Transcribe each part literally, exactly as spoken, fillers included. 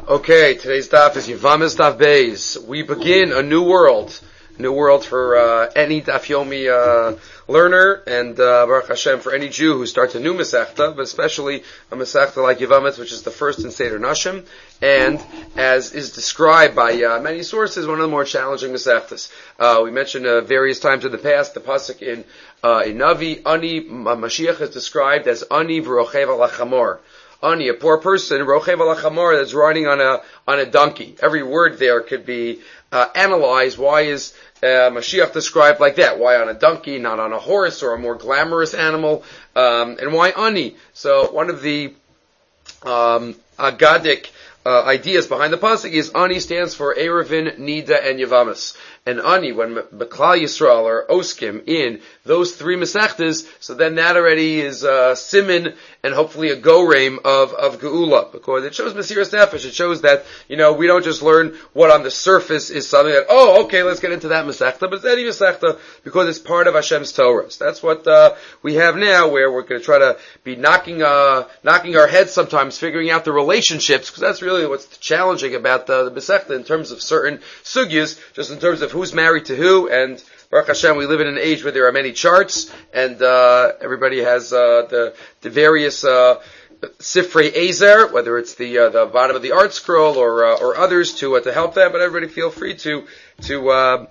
Okay, today's daf is Yavamis Daf Beis. We begin a new world, new world for uh, any Daf Yomi uh, learner, and uh, Baruch Hashem for any Jew who starts a new Masechta, but especially a Masechta like Yavamis, which is the first in Seder Nashim, and as is described by uh, many sources, one of the more challenging Masechtas. Uh, we mentioned uh, various times in the past the pasuk in uh, in Navi, Ani Mashiach is described as Ani v'rochev al hachamor. Ani, a poor person, rochev al hachamor, that's riding on a on a donkey. Every word there could be uh, analyzed. Why is uh, Mashiach described like that? Why on a donkey, not on a horse or a more glamorous animal? Um, and why Ani? So one of the um, Agadic uh, ideas behind the pasuk is Ani stands for Erevin, Nida, and Yavamis. And Ani, when Beklal Yisrael or Oskim in those three Masechtas, so then that already is uh, Siman and hopefully a go-rame of, of Geula, because it shows Mesiras Nefesh. It shows that, you know, we don't just learn what on the surface is something that, oh, okay, let's get into that Masechta, but it's any Masechta because it's part of Hashem's Torah. So that's what uh, we have now, where we're going to try to be knocking uh, knocking our heads sometimes, figuring out the relationships, because that's really what's challenging about the, the Masechta in terms of certain sugyas, just in terms of who's married to who, and Baruch Hashem, we live in an age where there are many charts, and uh, everybody has uh, the the various uh, Sifrei Ezer, whether it's the uh, the bottom of the art scroll or uh, or others to uh, to help them. But everybody feel free to to uh,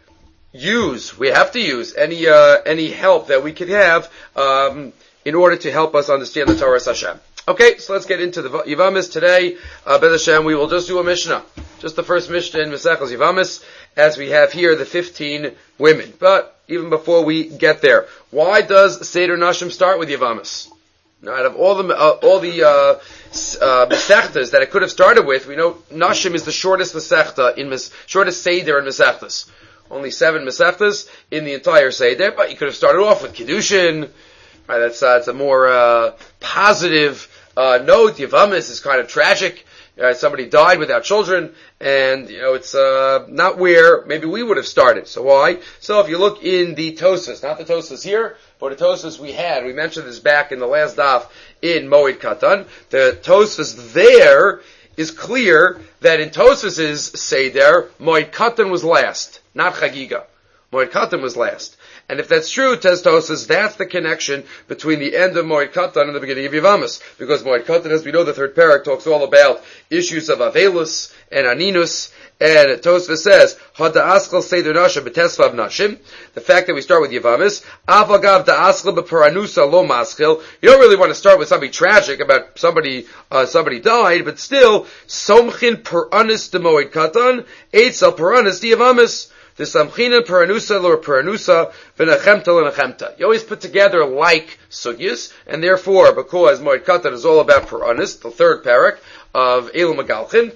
use. We have to use any uh, any help that we could have um, in order to help us understand the Torah Hashem. Okay, so let's get into the Yavamis today. Uh, Bez Hashem, we will just do a Mishnah, just the first Mishnah in Maseches Yavamis, as we have here the fifteen women. But even before we get there, why does Seder Nashim start with Yavamis? Now, out of all the uh, all the uh, uh, Masechtas that it could have started with, we know Nashim is the shortest Masechta in Mas- shortest Seder in Masechtas. Only seven Masechtas in the entire Seder, but you could have started off with Kiddushin. Right, that's uh, it's a more uh, positive uh, note. Yavamis is kind of tragic. Uh, somebody died without children, and you know it's uh, not where maybe we would have started. So why? So if you look in the Tosas, not the Tosas here, but the Tosas we had, we mentioned this back in the last daf in Moed Katan. The Tosas there is clear that in Tosas's Seder, Moed Katan was last, not Chagiga. Moed Katan was last. And if that's true, Tosas, that's the connection between the end of Moed Katan and the beginning of Yavamis. Because Moed Katan, as we know, the third parak talks all about issues of Avelus and Aninus. And Tosfos says, Hada Askal Seder Nashim B'Tesvav Nashim. The fact that we start with Yavamis, Avagav Da Askal B'Paranusa Lo Maskil. You don't really want to start with something tragic about somebody, uh, somebody died, but still, Somchin Peranis de Moed Katan, Eitzel Peranis de Yavamis. The samchina peranusa or peranusa v'nechemta l'nechemta. You always put together like sugyas, and therefore, because Moed Katan is all about peranis, the third parak of Elu Magalchin,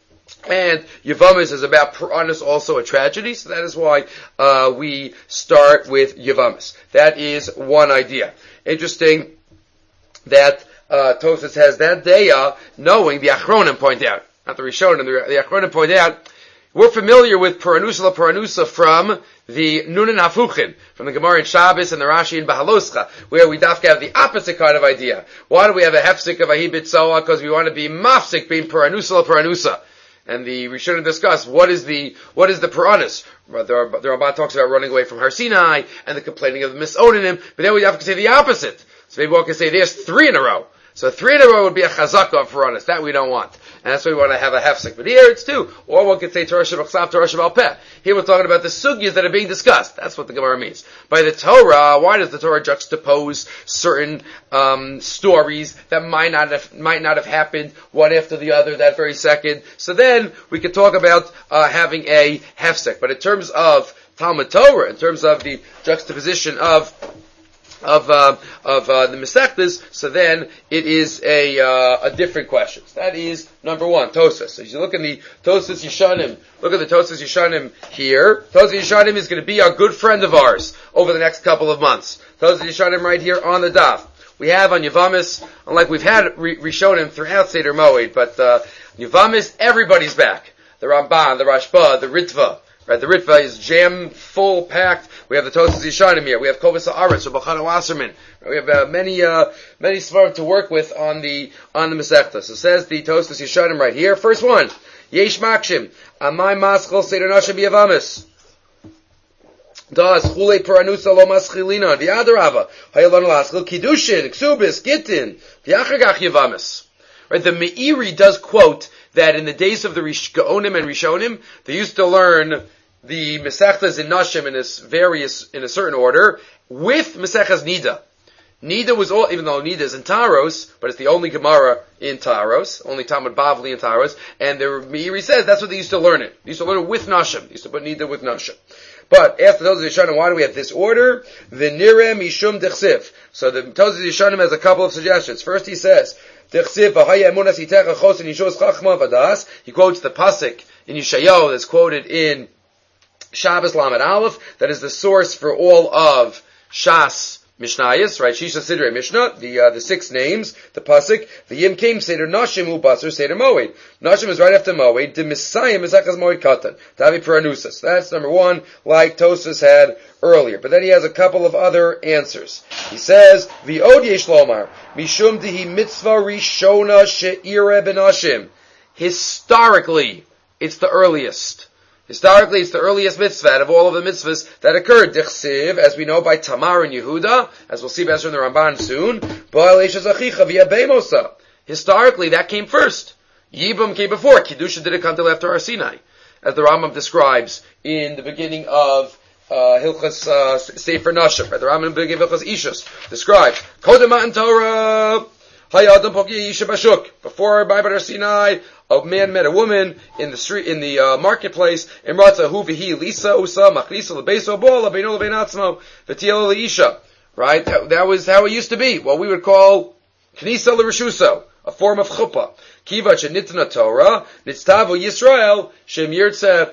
and Yavamis is about peranis, also a tragedy, so that is why uh, we start with Yavamis. That is one idea. Interesting that uh, Tosfos has that daya, knowing the Achronim point out, not the Rishonim, the, the Achronim point out. We're familiar with Peranusa la Peranusa from the Nunin Hafuchin, from the Gemara in Shabbos and the Rashi in Bahaloscha, where we dafka have the opposite kind of idea. Why do we have a hefsik of Ahibit Soa? Because we want to be mafsik being Peranusa la Peranusa. And the we shouldn't discuss what is the what is the Peranis. The Ramban talks about running away from Har Sinai and the complaining of the Misonim, but then we have to say the opposite. So maybe one can say there's three in a row. So three in a row would be a chazaka for us. That we don't want. And that's why we want to have a hefsek. But here it's two. Or one could say Torah Shabbat, Torah Shabbat Peh. Here we're talking about the sugyas that are being discussed. That's what the Gemara means. By the Torah, why does the Torah juxtapose certain um, stories that might not have, might not have happened one after the other that very second? So then we could talk about uh, having a hefsek. But in terms of Talmud Torah, in terms of the juxtaposition of of uh, of uh, the Masechtas, so then it is a uh, a different question. So that is number one, Tosas. So as you look in the Tosas Yeshanim, look at the Tosas Yeshanim here. Tosas Yeshanim is going to be a good friend of ours over the next couple of months. Tosas Yeshanim right here on the daf. We have on Yavamis, unlike we've had Rishonim throughout Seder Moed, but uh, Yavamis, everybody's back. The Ramban, the Rashba, the Ritva. Right, the Ritva is jam full packed. We have the Tosas Yishanim here. We have Kovas Haaretz, or Bachana Wasserman. We have uh, many uh, many svarim to work with on the on the Masechta. So says the Tosas Yishanim right here. First one, Yesh Makshim Amai Maschel Seder Nashim Yavamis. Das Chulei Peranusa Lo Maschilina V'Adarava Hayalon Laschil Kiddushin Ksubis Gittin V'Achagach Yavamis. Right, the Meiri does quote that in the days of the Rish- Gaonim and Rishonim, they used to learn the Masechtas in Nashim in a various, in a certain order, with Masechas Nida. Nida was all, even though Nida is in Taros, but it's the only Gemara in Taros, only Talmud Bavli in Taros, and the Meiri says that's what they used to learn it. They used to learn it with Nashim. They used to put Nida with Nashim. But after those of Yishanim, why do we have this order? The Nire Mishum Dechsiv. So the Tosas Yishanim has a couple of suggestions. First he says, he quotes the pasuk in Yeshayahu that's quoted in Shabbos Lamed Aleph, that is the source for all of Shas Mishnayos, right? Shisha Sidrei Mishnah, the uh, the six names, the pasuk, the Yim Kim Seder Nashim Ubasur Seder Moed. Nashim is right after Moed. The Messiah is Achaz Moed Katan. Tavi Peranusas. So that's number one, like Tosas had earlier. But then he has a couple of other answers. He says, V'od Yesh Lomar Mishum Dihi Mitzvah Rishona She'ire Benashim. Historically, it's the earliest. Historically, it's the earliest mitzvah out of all of the mitzvahs that occurred. Dichsiv, as we know by Tamar and Yehuda, as we'll see better in the Ramban soon. Historically, that came first. Yibum came before. Kiddusha didn't come till after Har Sinai, as the Rambam describes in the beginning of uh, Hilchas uh, Sefer Nashim. Right? The Rambam in the beginning of Hilchas Ishus describes Kodem Matan Torah. Before by Har Sinai, a man met a woman in the street, in the uh, marketplace. Imratza hu v'hi lisa usa machlisa lebeso bola beino lebeinatzmo v'tiel leisha. Right, that, that was how it used to be. What we would call knisa l'rishuso, a form of chuppah. Kiva shenitna Torah nitztavu Yisrael shem yirtzeh.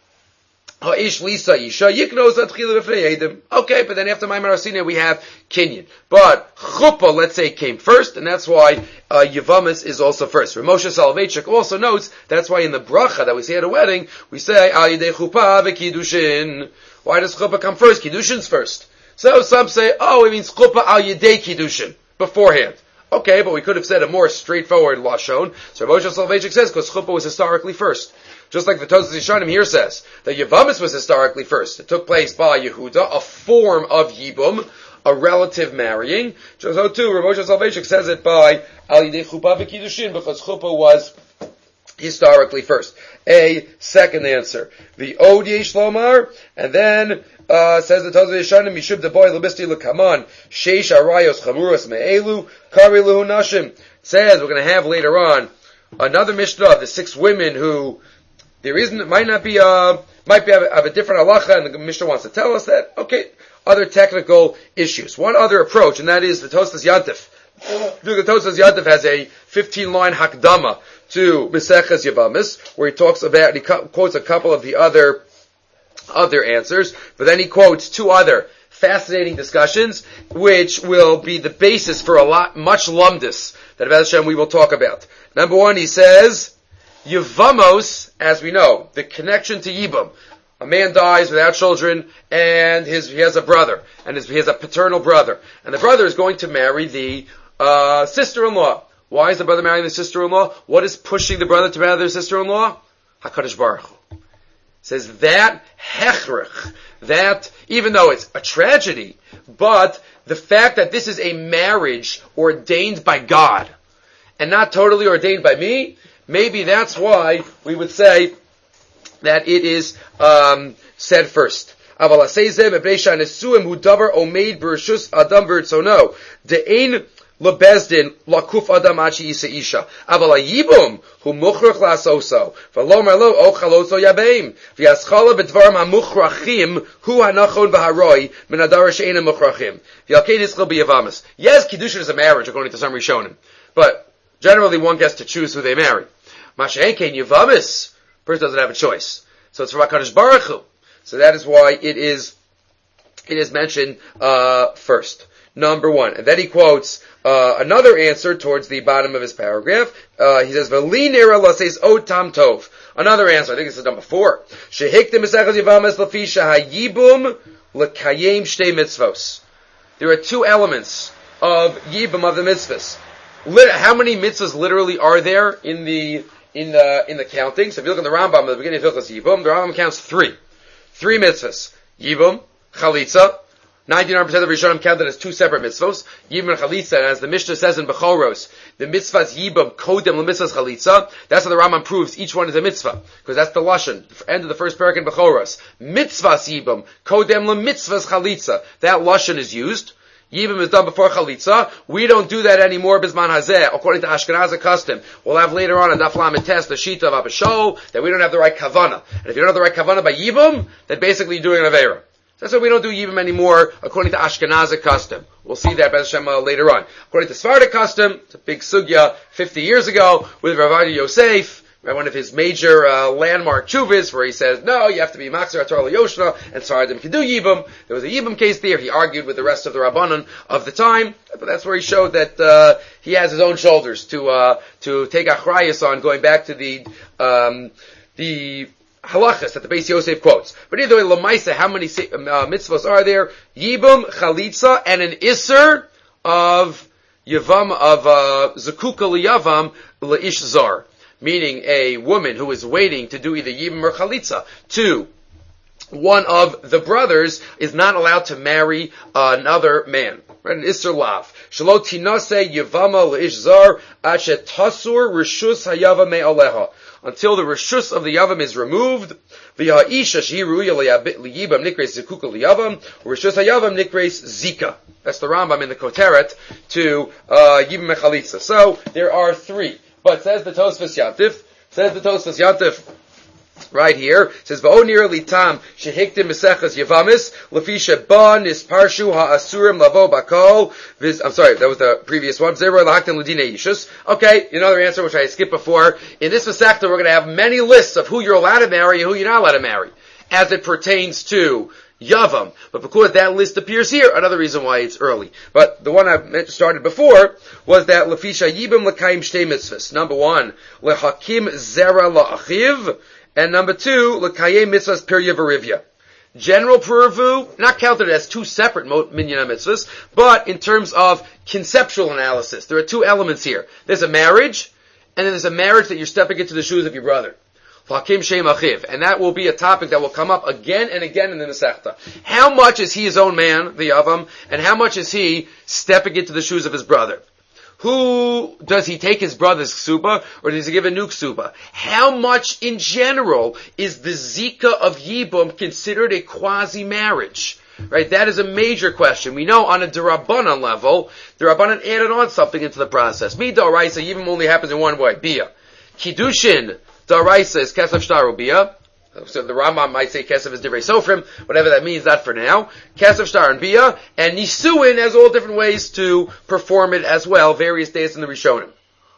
Ha'ish Lisa Isha Yiknos Atchila B'fnei Edim. Okay, but then after Maimon Har Sinai we have Kinyan. But Chuppah, let's say, came first, and that's why uh, Yavamis is also first. Ramosha Soloveitchik also notes that's why in the bracha that we say at a wedding we say Al Yidei Chuppah v'Kiddushin. Why does Chuppah come first? Kiddushin's first. So some say, oh, it means Chuppah Al Yidei Kiddushin beforehand. Okay, but we could have said a more straightforward lashon. So Ramosha Soloveitchik says because Chuppah was historically first. Just like the Tosas Yishanim here says, that Yavamis was historically first. It took place by Yehuda, a form of Yibum, a relative marrying. So too, Rav Moshe Soloveitchik says it by Al Yidei Chuppah v'Kiddushin, because Chuppah was historically first. A second answer. The Od Yesh Lomar, and then, uh, says the Tosas Yishanim, Mishub de Boy Lebisti Lekaman, Sheish Arayos Chamuras Me'elu, Kari Luhu Nashim. It says, we're going to have later on, another Mishnah of the six women who there isn't, it might not be, uh, might be of a, of a different halacha, and the Mishnah wants to tell us that, okay, other technical issues. One other approach, and that is the Tosas Yantif. The Tosas Yantif has a fifteen-line hakdama to Meseches Yavamis, where he talks about, he co- quotes a couple of the other, other answers, but then he quotes two other fascinating discussions, which will be the basis for a lot, much lumdus, that Avad Hashem we will talk about. Number one, he says, Yevamos, as we know, the connection to Yibam. A man dies without children, and his, he has a brother, and his, he has a paternal brother. And the brother is going to marry the uh, sister-in-law. Why is the brother marrying the sister-in-law? What is pushing the brother to marry their sister-in-law? HaKadosh Baruch Hu. Says that hechrich, that, even though it's a tragedy, but the fact that this is a marriage ordained by God, and not totally ordained by me, maybe that's why we would say that it is um, said first. Aval asezeh mebnei shanesuim hu davar omeid b'rishus adam b'rtzono de'ein lebezdin lakuf adam ad she'isa isha. Aval hayibum hu muchrach la'asoso v'lomar lo o chaloso yabeim v'yaschala b'dvarim hamuchrachim hu hanachon v'haroi min adar she'ena muchrachim v'yalkein ischal b'yavamis. Yes, Kiddushin is a marriage according to some Rishonim, but generally one gets to choose who they marry. Masha'enkein Yavamis, person doesn't have a choice. So it's from HaKadosh Baruch Hu. So that is why it is, it is mentioned, uh, first. number one. And then he quotes uh, another answer towards the bottom of his paragraph. Uh, he says, "V'li nira laseis otam tov." Another answer, I think this is number four. Shehiktim mesechas Yavamas lafi shehayibum lekayim shtei mitzvos. There are two elements of yibum of the mitzvahs. Lit- how many mitzvahs literally are there in the in the in the counting? So if you look at the Rambam at the beginning of Hilchos Yibum, the Rambam counts three, three mitzvahs: Yibum, Chalitza. ninety-nine percent of Rishonim counted as two separate mitzvahs. Yibum and Chalitza, and as the Mishnah says in Bechoros, the mitzvahs Yibum kodem l'mitzvahs Chalitza. That's how the Rambam proves each one is a mitzvah, because that's the lashon. End of the first parak in Bechoros. Mitzvahs Yibum kodem l'mitzvahs Chalitza. That lashon is used. Yibum is done before Chalitza. We don't do that anymore, Bisman Hazeh, according to Ashkenazi custom. We'll have later on in Daf Lamed Tes the Shita of Abba Shaul that we don't have the right Kavanah. And if you don't have the right Kavanah by Yibum, then basically you're doing an Aveira. That's why we don't do Yibum anymore, according to Ashkenazi custom. We'll see that, Bez Hashem, uh, later on. According to Sephardic custom, it's a big sugya fifty years ago with Rav Adi Yosef, one of his major uh, landmark chuvas, where he says, no, you have to be Makzer Atar Yoshna, and Sardim can do Yibum. There was a Yibum case there. He argued with the rest of the Rabbanon of the time, but that's where he showed that uh, he has his own shoulders to uh, to take achrayus on, going back to the um, the halachas that the Beis Yosef quotes. But either way, Lamaisa, how many uh, mitzvahs are there? Yibum, Chalitza, and an Isser of Yavam, of uh, Zakuka Liyavam La'ish Zar. Meaning a woman who is waiting to do either Yibum or Chalitza. Two, one of the brothers is not allowed to marry another man. Right? An Isser Lav. Shelo tinase Yavama La'ish Zar Ashet Tasur Rishus Hayava Me'aleha. Until the Rishus of the Yavam is removed, V'ha'isha shehi ruya liyibam nikreis zikuka liyavam, Rishus hayavam nikreis zika. That's the Rambam in the Koteret to uh, Yibam Mechalitza. So, there are three. But says the Tosfos Yantif, says the Tosfos Yantif, right here, says, V'onir litam shehiktim mesechas Yavamis, lefisha ba nisparshu ha'asurim lavo bakol, I'm sorry, that was the previous one, Zerah lahaktim l'dinei yishus. Okay, another answer which I skipped before. In this Masechta, we're going to have many lists of who you're allowed to marry and who you're not allowed to marry, as it pertains to Yavam. But because that list appears here, another reason why it's early. But the one I started before was that Lefisha Yibam L'Kaim Shtei Mitzvahs. Number one, Lehakim Zera La'achiv. And number two, L'Kayim Mitzvahs Pirya V'Rivya. General Purvu, not counted as two separate minyan mitzvahs, but in terms of conceptual analysis. There are two elements here. There's a marriage, and then there's a marriage that you're stepping into the shoes of your brother. Hakim Shem Achiv. And that will be a topic that will come up again and again in the Masechta. How much is he his own man, the Yavam, and how much is he stepping into the shoes of his brother? Who, does he take his brother's ksuba, or does he give a new ksuba? How much in general is the zika of Yibum considered a quasi-marriage? Right, that is a major question. We know on a D'Rabbanan level, the D'Rabbanan added on something into the process. Midoraisa, Yibum only happens in one way, Bia. Kiddushin, Daraisa is Kesef Shtar Bia. So the Rambam might say Kesef is Divrei Sofrim, whatever that means, not for now. Kesef Shtar and Bia, and Nisuin has all different ways to perform it as well, various days in the Rishonim.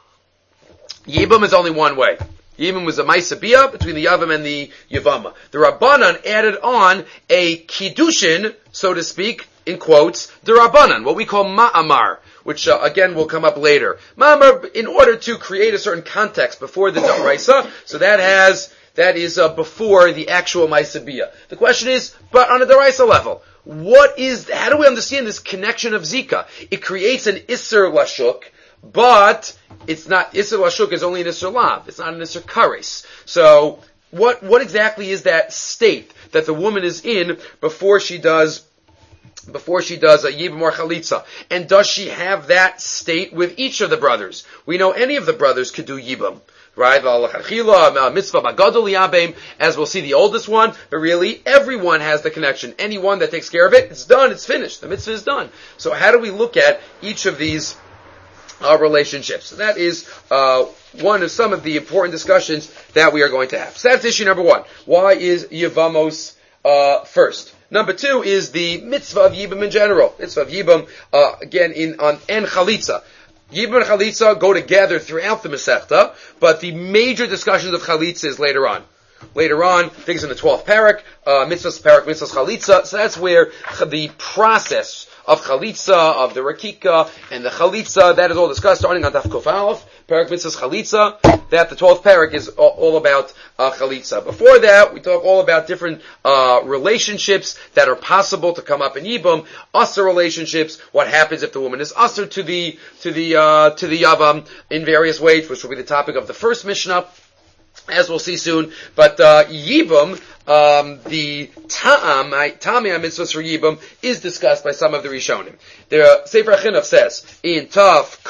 Yibum is only one way. Yibum was a Maisa Bia between the Yavam and the Yavama. The Rabbanan added on a Kiddushin, so to speak, in quotes, the Rabbanan, what we call Ma'amar, which uh, again will come up later. Ma'amar, in order to create a certain context before the Daraisa, so that has, that is uh, before the actual Maisa Bia. The question is, but on a Daraisa level, what is, how do we understand this connection of Zika? It creates an Isser Lashuk, but it's not, Isser Lashuk is only an Isser Lav, it's not an Isser Kares. So, what, what exactly is that state that the woman is in before she does before she does a Yibum or Chalitza? And does she have that state with each of the brothers? We know any of the brothers could do Yibum, right? Mitzvah Bagadol Yabim, as we'll see the oldest one, but really everyone has the connection. Anyone that takes care of it, it's done, it's finished. The mitzvah is done. So how do we look at each of these uh, relationships? So that is uh, one of some of the important discussions that we are going to have. So that's issue number one. Why is Yevamos uh, first? Number two is the mitzvah of Yibum in general. Mitzvah of Yibum, uh, again, in, on, and Chalitza. Yibum and Chalitza go together throughout the Masechta, but the major discussions of Chalitza is later on. later on, things in the twelfth parak, uh, mitzvahs parak, mitzvahs chalitza. So that's where the process of chalitza, of the rakika, and the chalitza, that is all discussed starting on Daf Kuf Aleph, parak mitzvahs chalitza, that the twelfth parak is all, all about uh, chalitza. Before that, we talk all about different uh, relationships that are possible to come up in Yibum, usher relationships, what happens if the woman is usher to the, to the, uh, to the Yavam in various ways, which will be the topic of the first Mishnah, as we'll see soon. But uh, Yibum, um, the Ta'am, Ta'amei mitzvahs for Yibum, is discussed by some of the Rishonim. The uh, Sefer HaChinuch says, in Tav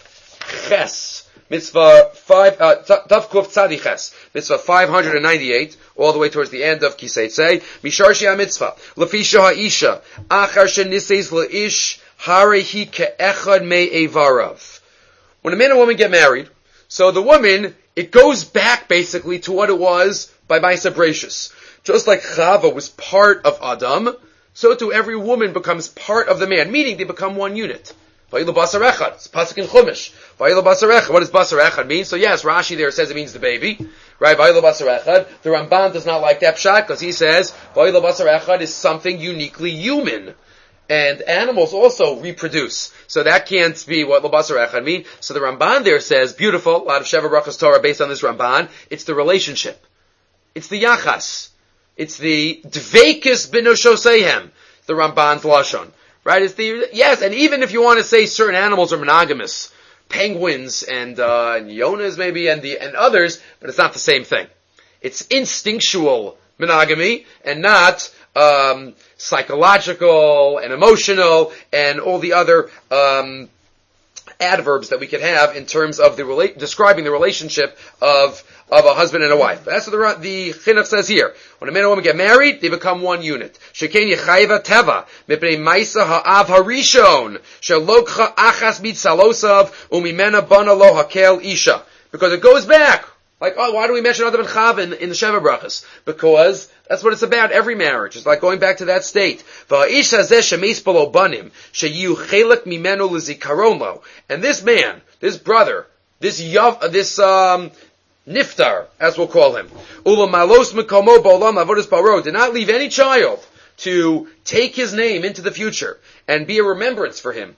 Kuf Ches, mitzvah five, uh, Tav Kuf Tzadi Ches, mitzvah five hundred ninety-eight, all the way towards the end of Kiseitzei, Misharshi HaMitzvah, Lefisha HaIsha, Achar Sheniseis La'ish, Harehi Ke'echad Me'evarav. When a man and woman get married, so the woman, it goes back basically to what it was by Ma'aseh Bereishis. Just like Chava was part of Adam, so too every woman becomes part of the man, meaning they become one unit. Vayilu basar echad. It's pasuk in Chumash. Vayilu basar echad. What does basar echad mean? So yes, Rashi there says it means the baby. Right? Vayilu basar echad. The Ramban does not like that pshat because he says Vayilu basar echad is something uniquely human. And animals also reproduce. So that can't be what L'basar Echad mean. So the Ramban there says, beautiful, a lot of Sheva Brachas Torah based on this Ramban, it's the relationship. It's the Yachas. It's the Dveikis B'Noshosehem, the Ramban's Lashon. Right? It's the, yes, and even if you want to say certain animals are monogamous, penguins and, uh, and Yonas maybe and the, and others, but it's not the same thing. It's instinctual monogamy and not, um, psychological and emotional and all the other um, adverbs that we could have in terms of the rela- describing the relationship of of a husband and a wife. But that's what the, the Chinuch says here. When a man and a woman get married, they become one unit. Sheken yechayva teva mipnei ma'isa ha'av harishon shelokcha achas mitzalosav umimena bana lo hakel isha. Because it goes back. Like, oh, why do we mention Adam and Chava in, in the Sheva Brachas? Because that's what it's about, every marriage. It's like going back to that state. And this man, this brother, this yav, this um, niftar, as we'll call him, did not leave any child to take his name into the future and be a remembrance for him.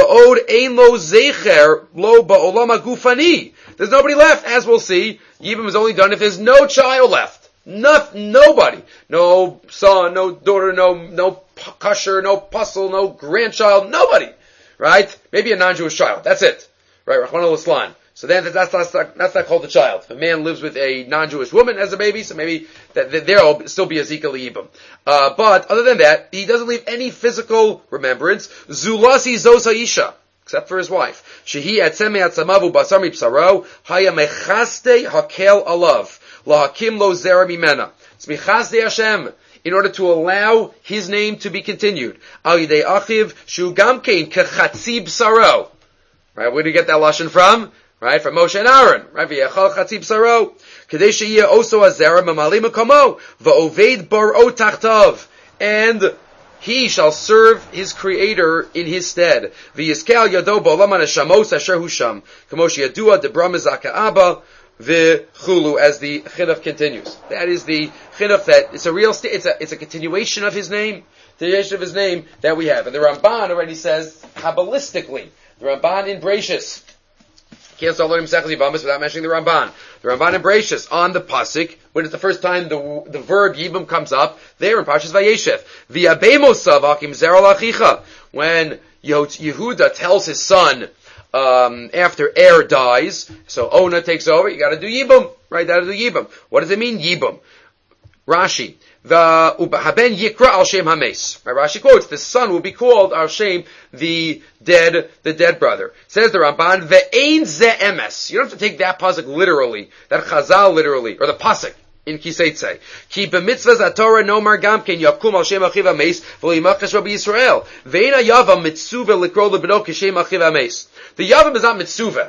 There's nobody left, as we'll see. Yibum is only done if there's no child left. No, nobody. No son, no daughter, no, no kosher, no puzzle, no grandchild, nobody. Right? Maybe a non-Jewish child. That's it. Right? Rachmana litzlan. So then that's, that's, not, that's not called a child. If a man lives with a non-Jewish woman as a baby, so maybe that, that there'll still be a Zika Yibum. Uh, but other than that, he doesn't leave any physical remembrance. Zulasi Zosa Isha. Except for his wife. Shehi atzeme atzamavu basar mipsaro, haya mechaste hakel alav, lahakim lo zera mimena. It's mechaste Hashem, in order to allow his name to be continued. Al yidei achiv, shu gamkein kechatzi b'saro. Right, where do you get that lashon from? Right, from Moshe and Aaron. Right, v'yachal chatzi b'saro. Kedei sheyeh oso azera mamali mekomo, va'oved baro tachtav. And he shall serve his creator in his stead. V'yiskel yado ba'olam haneshamos asher hu sham. Kamosh yadua debra mezaka abba v'chulu, as the chinuch continues. That is the chinuch that, it's a real, st- it's a, it's a continuation of his name, the continuation of his name that we have. And the Ramban already says, Kabbalistically, the Ramban in Bereishis, can't start learning Masechtas Yevamos without mentioning the Ramban. The Ramban in Bereishis on the pasuk, when it's the first time the the verb Yibum comes up, there in Parshas Vayeshev. V'yabemosav akim zera lachicha. When Yehuda tells his son, um, after Er dies, so Ona takes over, you gotta do Yibum. Right, gotta do Yibum. What does it mean, Yibum? Rashi. The Ubahaben Yikra al Shem Hames. Rashi quotes, the son will be called al Shem, the dead, the dead brother. Says the Ramban, Ve'ein ze emes. You don't have to take that pasuk literally, that Chazal literally, or the pasuk in Kiseitzei. Ki b'mitzvahs haTorah nomar gamken yakum al Shem achiv hames v'limachash Rabbi Yisrael. Ve'ein hayavam mitzuva likro lebno kishem achiv hames. The yavam is not mitzuva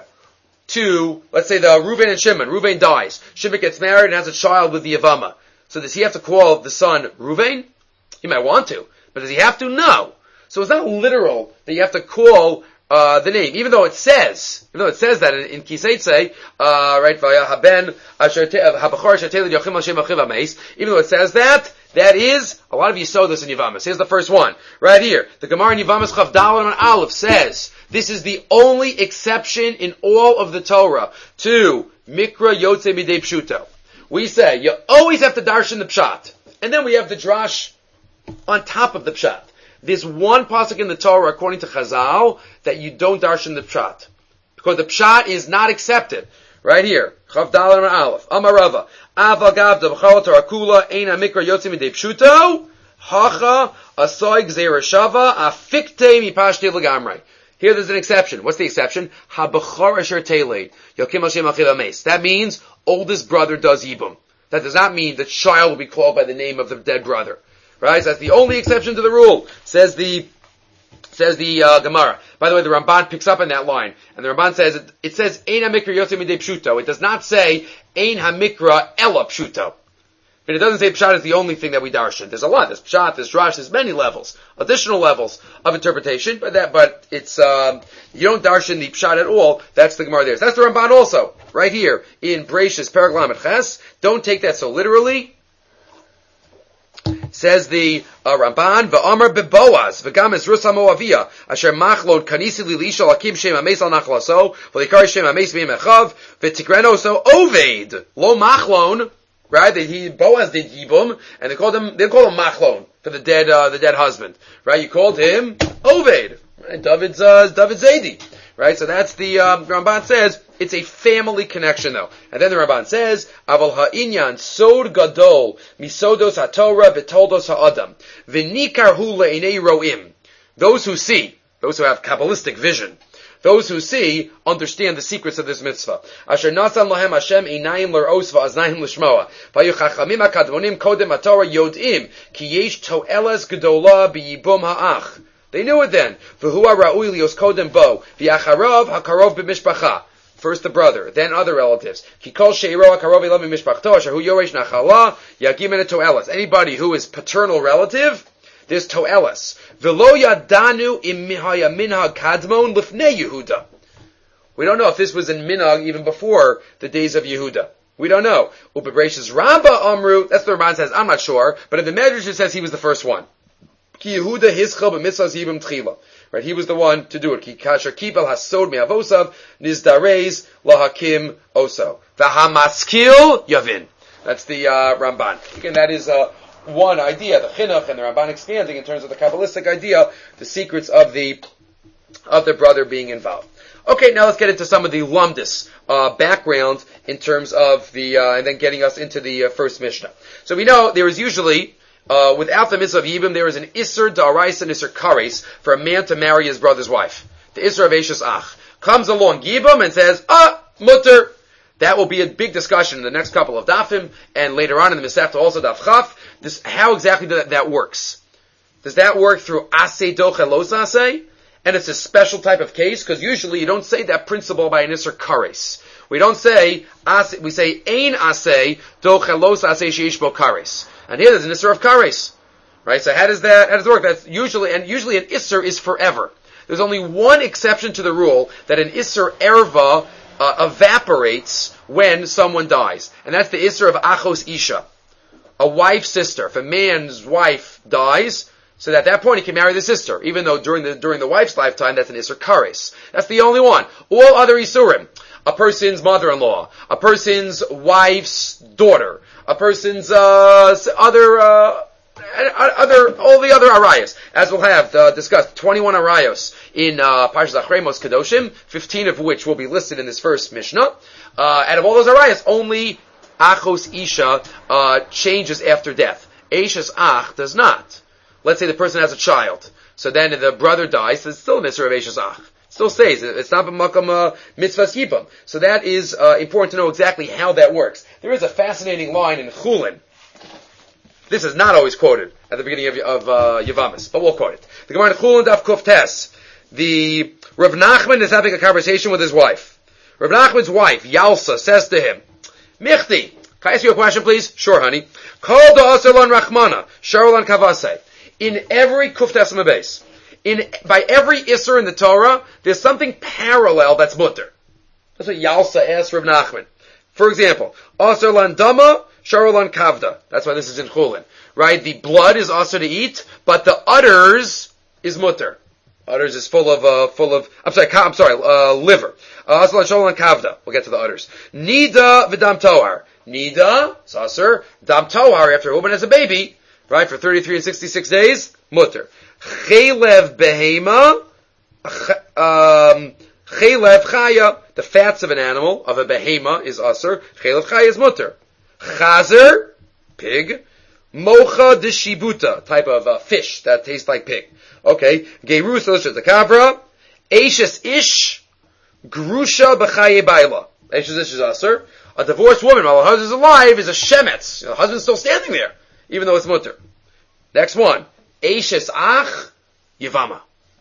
to, let's say the Reuven and Shimon. Reuven dies. Shimon gets married and has a child with the Yavama. So does he have to call the son Reuven? He might want to. But does he have to? No. So it's not literal that you have to call uh, the name, even though it says, even though it says that in, in Kiseitse, uh, right, Vaya Haben, Habachar Shateli Yochim Hashem Achiv Ameis, even though it says that, that is, a lot of you saw this in Yavamas. Here's the first one, right here. The Gemara in Yavamas Chav Daled and Aleph says, this is the only exception in all of the Torah to Mikra Yotze Midei Pshuto. We say, you always have to darshan the Pshat. And then we have the Drash on top of the Pshat. There's one pasuk in the Torah, according to Chazal, that you don't darshan the Pshat. Because the Pshat is not accepted. Right here. Chav Daled and Aleph. Amarava. Aval Gavda B'chal Torah Kula Eina Mikra Yotze Midei Pshuto. Hacha Asoy Gzeira Shava Afikte Mipashte L'gamrei. Here there's an exception. What's the exception? Ha-b'chor asher teleid. Yokim Hashem achiv ames. That means oldest brother does yibum. That does not mean the child will be called by the name of the dead brother. Right? So that's the only exception to the rule. Says the, says the, uh, Gemara. By the way, the Ramban picks up on that line. And the Ramban says, it, it says, Ein ha-mikra yotze midei pshuto. It does not say, Ein ha-mikra ela pshuto. But it doesn't say Pshat is the only thing that we darshan. There's a lot. There's Pshat, there's Drash, there's many levels, additional levels of interpretation, but that, but it's, um, you don't darshan the Pshat at all. That's the Gemara there. So that's the Ramban also. Right here, in Breishis, Perek Lamed Ches. Don't take that so literally. Says the uh, Ramban, V'amar beboaz, v'gam es Rus HaMoaviyah, asher machlon kanisi li lisha lakim shem ames al nachlaso, v'likar shem ames b'im echav, v'tikreno so oved, lo machlon. Right? They, he, Boaz did Yibum, and they called him, they called him Machlon, for the dead, uh, the dead husband. Right? You called him Oved. Right? David's, uh, David Zaidi. Right? So that's the, um, Ramban says, it's a family connection though. And then the Ramban says, Aval ha'inyan sod gadol, misodos ha'torah v'toldos ha'adam, v'nikar hu le'inei ro'im. Those who see, those who have Kabbalistic vision, those who see understand the secrets of this mitzvah. Asher nasan lahem Hashem einayim l'ros va'aznayim l'shmoa. Vayu chachamim hakadmonim kodem haTorah yod'im ki yesh to'eles gedola b'yibum ha'ach. They knew it then. V'hu ha'ra'ui lios kodem bo v'acharav hakarov b'mishpacha. First the brother, then other relatives. Ki kol she'iro hakarov elav b'mishpachto asher hu yoresh nachala yagim en to'eles. Anybody who is paternal relative, there's to'eles. V'lo yadanu im mihaya minhag kadmon lifnei Yehuda. We don't know if this was in minhag even before the days of Yehuda. We don't know. Ubebresh's Ramba Amru, that's what the Ramban says, I'm not sure, but in the Medrash it says he was the first one. Ki Yehuda hischel b'mitzvahs yibum tchila. Right, he was the one to do it. Ki kasher kibel hasod me'avosav nizdareis lahakim oso. V'hamaskil yavin. That's the uh, Ramban. Again, that is uh, one idea, the chinuch, and the Ramban expanding in terms of the Kabbalistic idea, the secrets of the of the brother being involved. Okay, now let's get into some of the lumdis uh, background in terms of the, uh, and then getting us into the uh, first Mishnah. So we know there is usually, uh, without the mitzvah of Yibum, there is an Isser Da'arais and Isser Kares for a man to marry his brother's wife. The Isser of Eishes Ach. Comes along Yibum and says, ah, mutter. That will be a big discussion in the next couple of dafim, and later on in the Masechta also daf chaf. This, how exactly that, that works? Does that work through aseh doche los aseh? And it's a special type of case, because usually you don't say that principle by an Isser Kares. We don't say, aseh, we say, ein aseh doche los aseh sheish bo kares. And here there's an Isser of Kares. Right? So how does that, how does it work? That's usually, and usually an Isser is forever. There's only one exception to the rule, that an Isser erva Uh, evaporates when someone dies. And that's the Isser of Achos Isha. A wife's sister. If a man's wife dies, so at that point he can marry the sister, even though during the during the wife's lifetime that's an Isser Kares. That's the only one. All other Isurim, a person's mother-in-law, a person's wife's daughter, a person's uh, other uh, other all the other arayos, as we'll have uh, discussed, twenty-one arayos in uh, Parshas Achremos Kedoshim, fifteen of which will be listed in this first Mishnah. Uh, out of all those arayos, only Achos Isha uh, changes after death. Eishes Ach does not. Let's say the person has a child, so then the brother dies, so it's still an Isser of Eishes Ach. It still stays. It's not b'makam uh, mitzvahs yibam. So that is uh, important to know exactly how that works. There is a fascinating line in Chulin. This is not always quoted at the beginning of, of uh, Yavamas, but we'll quote it. The Gemara in Chulin Daf Kuf Tes. The Rav Nachman is having a conversation with his wife. Rav Nachman's wife, Yalsa, says to him, Michti, can I ask you a question, please? Sure, honey. Kol da'aser lan rachmana, sharolan kavase. In every Kuf Tes base, in by every Isser in the Torah, there's something parallel that's mutter. That's what Yalsa asked Rav Nachman. For example, Asar lan dama, shar lan kavda. That's why this is in Chulin. Right? The blood is also to eat, but the udders is mutter. Udders is full of, uh, full of, I'm sorry, I'm sorry, uh, liver. Asar lan shar lan kavda. We'll get to the udders. Nida v'dam tohar. Nida, Sasser, Dam Tohar, after a woman has a baby, right, for thirty-three and sixty-six days, mutter. Chelev behema, um, Chelev chaya, the fats of an animal, of a behema, is Asser. Chelev chaya is mutter. Chazer, pig. Mocha de shibuta, type of uh, fish that tastes like pig. Okay. Gerus, the kavra. Ashes ish, grusha b'chaye baila. Ashes ish is Asser. A divorced woman while her husband's alive is a shemetz. You know, the husband's still standing there, even though it's mutter. Next one. Eishes ach, yavama.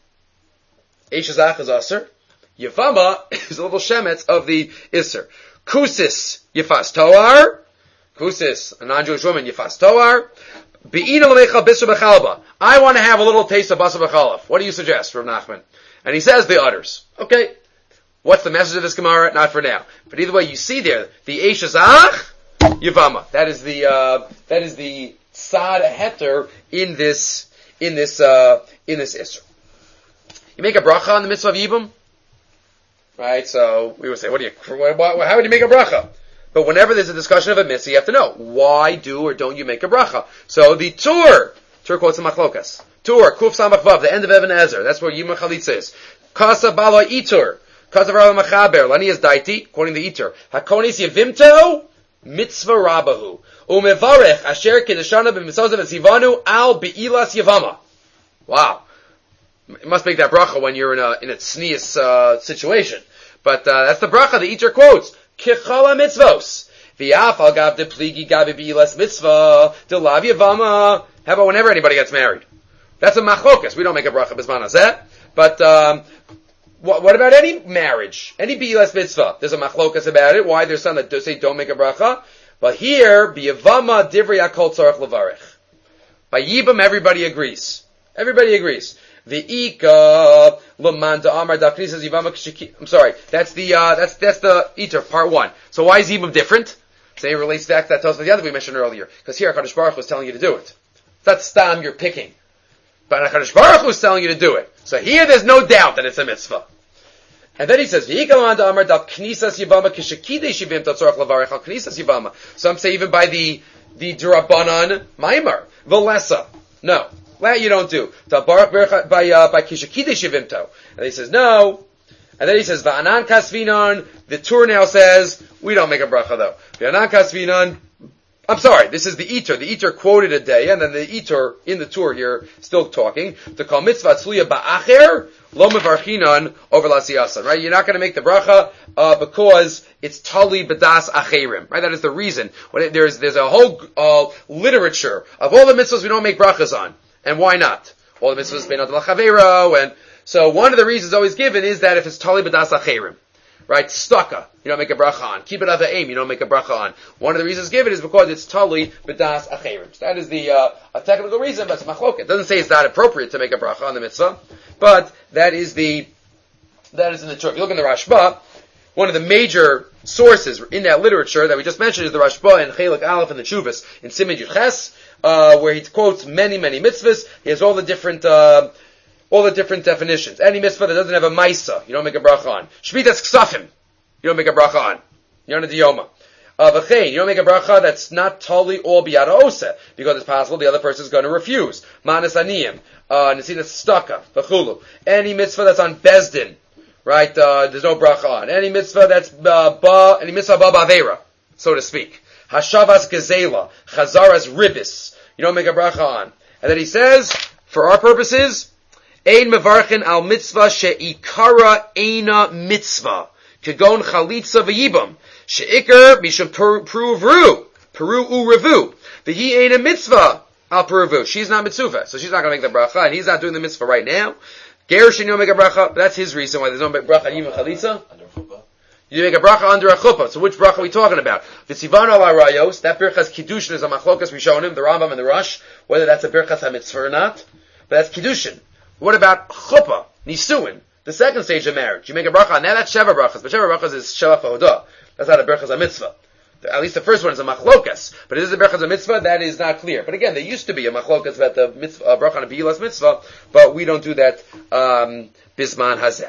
Eishes ach is Asser. Yavama is a little shemetz of the Isser. Kusis, yifas toar. Kusis, a non-Jewish woman, yifas toar. Be'ina l'mecha bisra b'chalba. I want to have a little taste of basar b'chalav. What do you suggest, Rav Nachman? And he says the udders. Okay. What's the message of this Gemara? Not for now. But either way, you see there, the Eishes ach, yavama. That is the, uh, that is the tzad heter in this, in this, uh, in this Isser. You make a bracha on the mitzvah of Yibum? Right, so we would say, what do you, how would you make a bracha? But whenever there's a discussion of a mitzvah, you have to know, why do or don't you make a bracha? So the Tur, Tur quotes the Machlokas. Tur, Kuf Samach Vav, the end of Even Ezer. That's where Yibum Chalitza is. Kasa Bala Itur. Kazav Machaber, Lani is Daiti, according to the Eater. Hakonis Yevimto, Mitzvah Rabahu. Umevarech, Asher Kedeshana b'Mitzazav and Sivanu, Al Be'ilas Yavama. Wow. You must make that bracha when you're in a, in a tznius, uh, situation. But, uh, that's the bracha the Eater quotes. Kichala Mitzvos. V'yaf al gav de pligi gabi Be'ilas Mitzvah, de lav Yavama. How about whenever anybody gets married? That's a machlokas. We don't make a bracha b'zman hazeh. But, um, What, what about any marriage? Any Be'ilas mitzvah? There's a machlokas about it. Why? There's some that do say don't make a bracha. But here, B'yavama divrei hakol tzarech levarech. By Yibam, everybody agrees. Everybody agrees. V'ika l'man da'amar da'knisas Yivama k'shiki. I'm sorry. That's the, uh, that's, that's the Eater, part one. So why is Yibam different? Say it relates back to that tells me the other we mentioned earlier. Because here, HaKadosh Baruch Hu was telling you to do it. It's not stam you're picking. But HaKadosh Baruch Hu is telling you to do it. So here there's no doubt that it's a mitzvah. And then he says, some say even by the, the Durabanan Maimar, Velesa. No. That you don't do. By, uh, by Kishakidesh Yivimto. And he says, no. And then he says, Va'anan Kasvinan. The Tur now says, we don't make a bracha though. Va'anan Kasvinan. I'm sorry, this is the Eater. The Eater quoted a day, and then the Eater in the Tur here, still talking, to call mitzvah tzluya ba'acher, lo mevarchinan over lasiyasan, right? You're not going to make the bracha, uh, because it's tali b'das acherim, right? That is the reason. When it, there's, there's a whole, uh, literature of all the mitzvahs we don't make brachas on. And why not? All the mitzvahs bein adal chavero, and so one of the reasons always given is that if it's tali b'das acherim. Right? Stucca, you don't make a bracha on. Keep it at the aim, you don't make a bracha on. One of the reasons given is because it's tali b'das acherim. So that is the, uh, a technical reason, but it's machlok. It doesn't say it's not appropriate to make a bracha on the mitzvah, but that is the, that is in the Torah. If you look in the Rashba, one of the major sources in that literature that we just mentioned is the Rashba in Chelik Aleph and the Chuvas in Siman Yuches, uh, where he quotes many, many mitzvahs. He has all the different, uh, all the different definitions. Any mitzvah that doesn't have a maisa, you don't make a bracha on. Shmitas ksafim, you don't make a bracha on. Yonah diyoma. Uh, v'chein, you don't make a bracha that's not totally all biyada oseh, because it's possible the other person is going to refuse. Manas aniyim, uh, nesinas staka, v'chulu. Any mitzvah that's on bezdin, right, uh, there's no bracha on. Any mitzvah that's, uh, ba, any mitzvah ba bavera, so to speak. Hashavas gezela, chazaras ribis, you don't make a bracha on. And then he says, for our purposes, ein mevarchen al mitzvah she'ikara eina mitzvah. Kegon chalitza v'yibam. She'ikar mishum peruvru. Peru u revu. V'hi eina mitzvah al peruvu. She's not mitzvah, so she's not going to make the bracha, and he's not doing the mitzvah right now. Gerushin, you don't make a bracha. That's his reason why there's no bracha on yibam chalitza. You make a bracha under a chuppah. So which bracha are we talking about? The Sivan al Arayos, that birchas kiddushin is a machlokas we shown him, the Rambam and the Rosh, whether that's a birchas ha-mitzvah or not. But that's kiddushin. What about chuppah, nisuin, the second stage of marriage? You make a bracha, now that's sheva brachas, but sheva brachas is sheva chodah. That's not a brachas a mitzvah. At least the first one is a machlokas, but is it a brachas a mitzvah? That is not clear. But again, there used to be a machlokas about the mitzvah, uh, bracha on a bihilas mitzvah, but we don't do that um, bisman hazeh.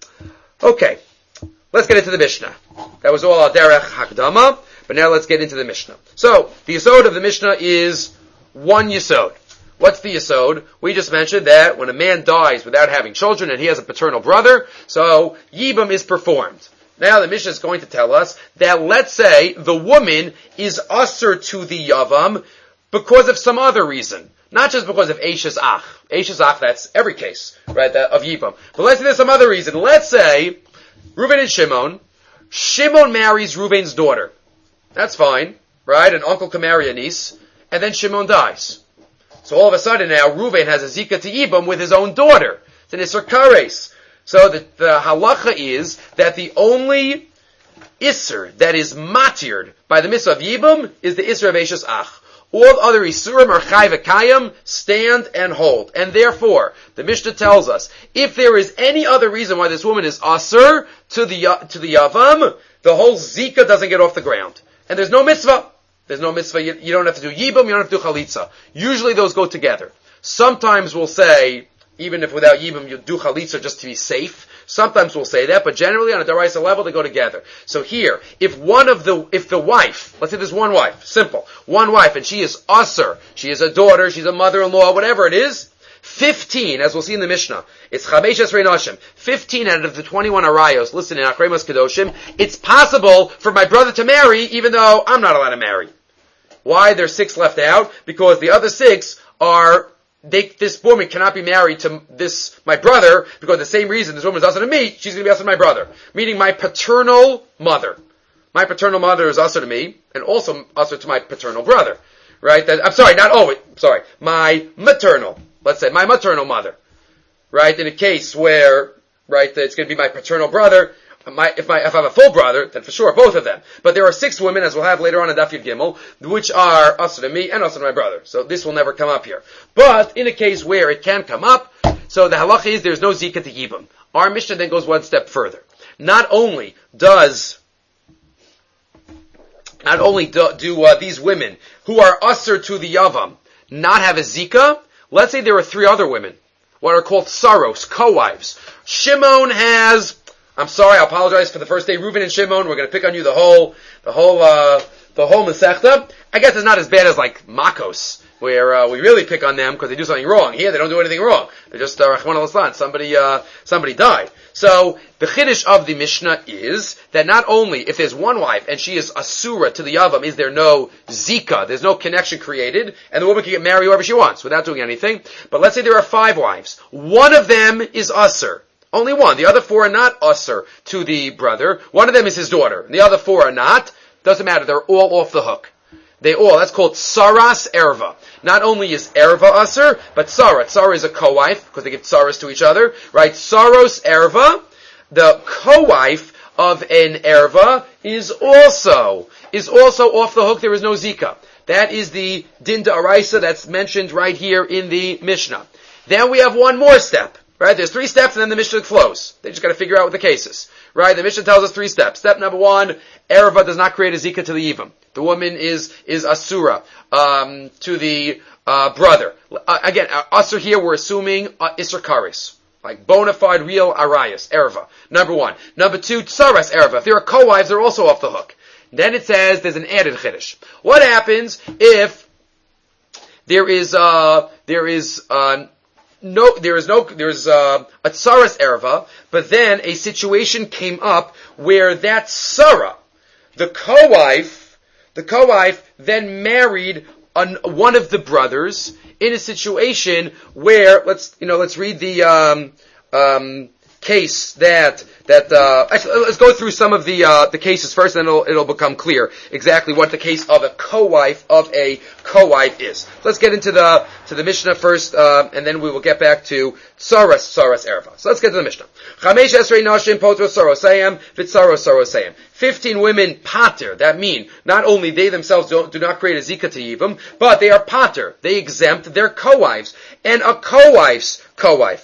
Okay, let's get into the Mishnah. That was all our derech hakdama, but now let's get into the Mishnah. So, the yesod of the Mishnah is one yesod. What's the yesod? We just mentioned that when a man dies without having children and he has a paternal brother, so yibum is performed. Now the Mishnah is going to tell us that let's say the woman is usher to the yavam because of some other reason. Not just because of Eishes Ach. Eishes Ach, that's every case, right, that, of yibum. But let's say there's some other reason. Let's say Reuven and Shimon, Shimon marries Reuven's daughter. That's fine, right? An uncle can marry a niece, and then Shimon dies. So all of a sudden now, Reuven has a zika to Yibam with his own daughter. It's an Isser Kares. So the, the halacha is that the only Isser that is matired by the mitzvah of Yibam is the Isser of Eishes Ach. All other Isurim or Chai V'Kayim stand and hold. And therefore, the Mishnah tells us, if there is any other reason why this woman is Asur to the, to the Yavam, the whole Zika doesn't get off the ground. And there's no mitzvah. There's no mitzvah. You, you don't have to do Yibam, you don't have to do Chalitza. Usually those go together. Sometimes we'll say, even if without Yibam you do Chalitza just to be safe. Sometimes we'll say that, but generally on a Daraisa level they go together. So here, if one of the, if the wife, let's say there's one wife, simple, one wife, and she is Asur, she is a daughter, she's a mother-in-law, whatever it is, fifteen, as we'll see in the Mishnah, it's Chamesh Esrei Nashim, fifteen out of the twenty-one Arayos, listen in Akremos Kedoshim, it's possible for my brother to marry, even though I'm not allowed to marry. Why? There's six left out, because the other six are, they, this woman cannot be married to this, my brother, because the same reason this woman is usher to me, she's going to be usher to my brother. Meaning my paternal mother. My paternal mother is usher to me, and also usher to my paternal brother. Right? That, I'm sorry, not always, sorry, my maternal. Let's say my maternal mother, right? In a case where, right, it's going to be my paternal brother. My, if my, if I have a full brother, then for sure both of them. But there are six women, as we'll have later on in Daf Yud Gimel, which are usher to me and usher to my brother. So this will never come up here. But in a case where it can come up, so the halacha is there's no zika to yibam. Our Mishnah then goes one step further. Not only does not only do, do uh, these women who are usher to the yavam not have a zika. Let's say there are three other women, what are called saros, co-wives. Shimon has, I'm sorry, I apologize for the first day, Reuven and Shimon, we're going to pick on you the whole, the whole, uh, the whole Masechta. I guess it's not as bad as like Makos, where uh, we really pick on them because they do something wrong. Here, they don't do anything wrong. They're just, uh, Rachman al-Islan, somebody, uh, somebody died. So, the Chiddush of the Mishnah is that not only if there's one wife and she is Asura to the Yavam, is there no Zika, there's no connection created, and the woman can get married whoever she wants without doing anything. But let's say there are five wives. One of them is Asur. Only one. The other four are not Asur to the brother. One of them is his daughter. The other four are not. Doesn't matter. They're all off the hook. They all, that's called Saras Erva. Not only is Erva Asur, but Sarah. Sarah is a co-wife, because they give Saras to each other, right? Saros Erva, the co-wife of an Erva, is also, is also off the hook. There is no Zika. That is the Din D'Oraisa that's mentioned right here in the Mishnah. Then we have one more step, right? There's three steps and then the Mishnah flows. They just gotta figure out what the case is, right? The Mishnah tells us three steps. Step number one, Erva does not create a Zika to the Yivam. The woman is, is Asura, um, to the, uh, brother. Uh, again, uh, Asur here, we're assuming, uh, Isser Karis. Like, bona fide, real Arayas, Erva. Number one. Number two, Tsaras Erva. If there are co-wives, they're also off the hook. Then it says there's an added Chiddush. What happens if there is, uh, there is, uh, no, there is no, there's, uh, a Tsaras Erva, but then a situation came up where that Sarah, the co-wife, the co-wife then married an, one of the brothers in a situation where, let's, you know, let's read the, um, um, case that, that, uh, actually, let's go through some of the, uh, the cases first, and then it'll, it'll become clear exactly what the case of a co-wife of a co-wife is. Let's get into the, to the Mishnah first, uh, and then we will get back to Saras, Saras Erva. So let's get to the Mishnah. Chamesh Esrei Nashim Potro Sarosayim, Vitsaros Sarosayim. Fifteen women pater, that mean, not only they themselves don't, do not create a zika to Yivam, but they are pater. They exempt their co-wives. And a co-wife's co-wife.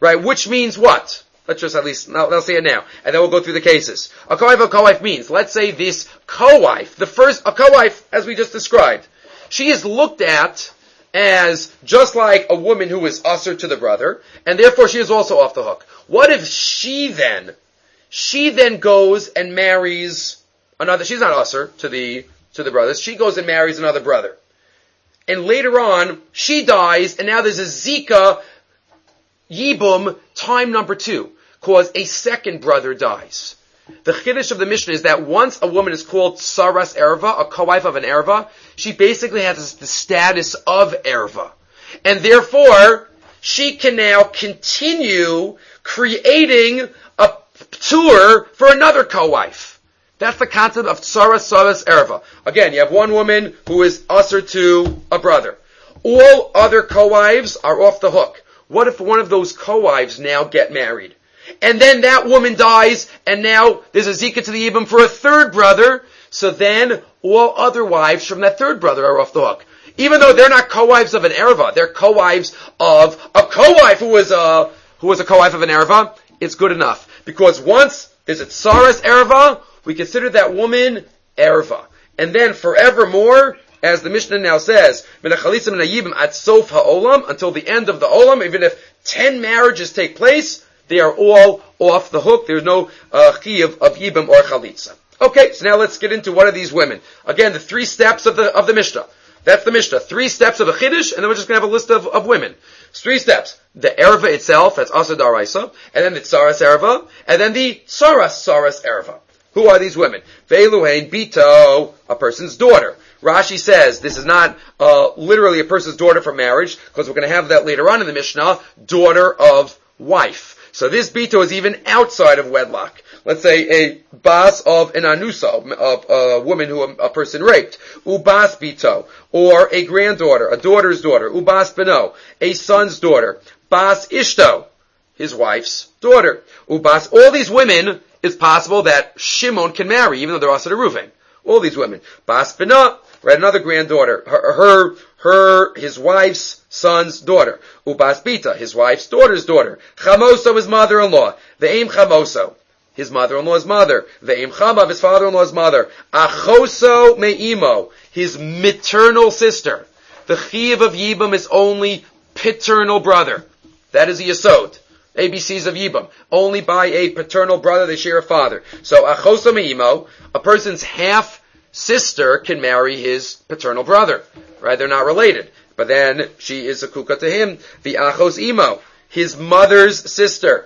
right? Which means what? Let's just at least, no, let's say it now, and then we'll go through the cases. A co-wife, a co-wife means, let's say this co-wife, the first, a co-wife, as we just described, she is looked at as just like a woman who is usher to the brother, and therefore she is also off the hook. What if she then, she then goes and marries another, she's not usher to the, to the brothers, she goes and marries another brother. And later on, she dies, and now there's a Zika Yibum time number two, cause a second brother dies. The chiddush of the Mishnah is that once a woman is called Saras Erva, a co-wife of an Erva, she basically has the status of Erva. And therefore, she can now continue creating a tour for another co-wife. That's the concept of Saras Saras Erva. Again, you have one woman who is usher to a brother. All other co-wives are off the hook. What if one of those co-wives now get married? And then that woman dies, and now there's a Zika to the Yibam for a third brother, so then all other wives from that third brother are off the hook. Even though they're not co-wives of an Erva, they're co-wives of a co-wife who was a, who was a co-wife of an Erva, it's good enough. Because once there's a Tsaras Erva, we consider that woman Erva. And then forevermore, as the Mishnah now says, until the end of the Olam, even if ten marriages take place, they are all off the hook. There's no uh, chiyuv of Yibam or Chalitza. Okay, so now let's get into one of these women. Again, the three steps of the of the Mishnah. That's the Mishnah. Three steps of a Chiddush, and then we're just going to have a list of, of women. It's three steps. The Erva itself, that's Asa Daraisa, and then the Tsaras Erva, and then the Tsaras Tsaras Erva. Who are these women? Ve'eluhein Bito, a person's daughter. Rashi says this is not uh, literally a person's daughter for marriage, because we're going to have that later on in the Mishnah, daughter of wife. So this Bito is even outside of wedlock. Let's say a bas of an anusa, a, a woman who a, a person raped. Ubas Bito, or a granddaughter, a daughter's daughter. Ubas Beno, a son's daughter. Bas Ishto, his wife's daughter. Ubas, all these women, it's possible that Shimon can marry, even though they're also to Reuven. All these women. Bas Bena, right, another granddaughter. Her, her, her, his wife's son's daughter. Ubas Bita, his wife's daughter's daughter. Chamoso, his mother-in-law. Ve'im Chamoso, his mother-in-law's mother. Ve'im Chamav, his father-in-law's mother. Achoso me'imo, his maternal sister. The chiyuv of Yibam is only paternal brother. That is the yesod. A B Cs of Yibam. Only by a paternal brother they share a father. So, Achoso me'imo, a person's half sister can marry his paternal brother. Right? They're not related. But then, she is a kuka to him. The Achos imo, his mother's sister.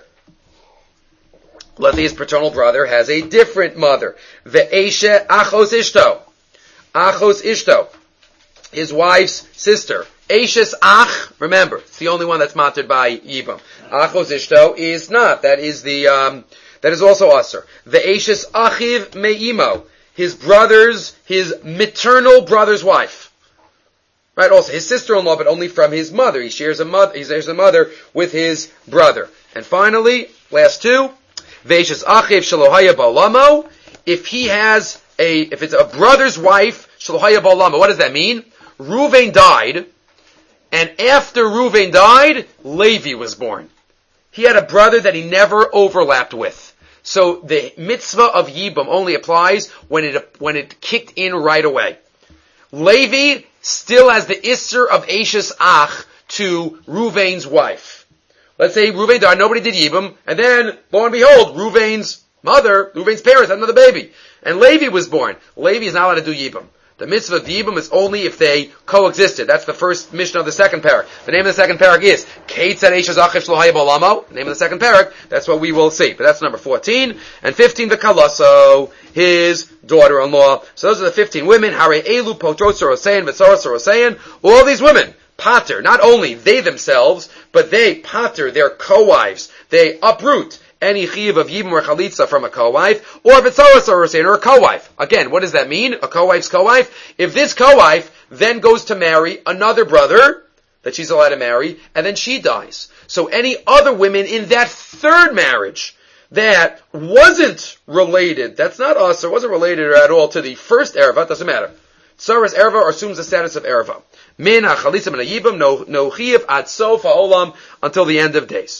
Let's say his paternal brother has a different mother. Ve'eshe Achos ishto. Achos ishto, his wife's sister. Eshes Ach, remember, it's the only one that's matered by Yibam. Achos Ishto is not. That is the, um, that is also Aser. The Eshes Achiv Me'imo, his brother's, his maternal brother's wife. Right, also his sister-in-law, but only from his mother. He shares a mother, he shares a mother with his brother. And finally, last two, Ve'eshes Achiv Shalohaya Ba'olamo, if he has a, if it's a brother's wife, Shalohaya Ba'olamo, what does that mean? Reuven died, and after Reuven died, Levi was born. He had a brother that he never overlapped with. So the mitzvah of Yibam only applies when it when it kicked in right away. Levi still has the Isser of Eshes Ach to Reuven's wife. Let's say Reuven died, nobody did Yibam, and then, lo and behold, Reuven's mother, Reuven's parents had another baby. And Levi was born. Levi is not allowed to do Yibam. The mitzvah of Yibam is only if they coexisted. That's the first Mishnah of the second parak. The name of the second parak is Keitzad Eishes Achiv Shlohaya Ba'olamo. The name of the second parak, that's what we will see. But that's number fourteen. And fifteen, the Kalaso, his daughter-in-law. So those are the fifteen women. Hare Elu, Potrot Sorosein, Vetsara Sorosein. All these women, pater, not only they themselves, but they pater, their co-wives. They uproot any chiyuv of Yibam or Chalitza from a co-wife, or if it's Sorosein or a co-wife. Again, what does that mean? A co-wife's co-wife? If this co-wife then goes to marry another brother that she's allowed to marry, and then she dies. So any other women in that third marriage that wasn't related, that's not us, or wasn't related at all to the first Erva, doesn't matter. Tsaras Erva assumes the status of Erva. Min ha-Chalitza min ha-Yibam, no chiyuv ad sof ha'olam, until the end of days.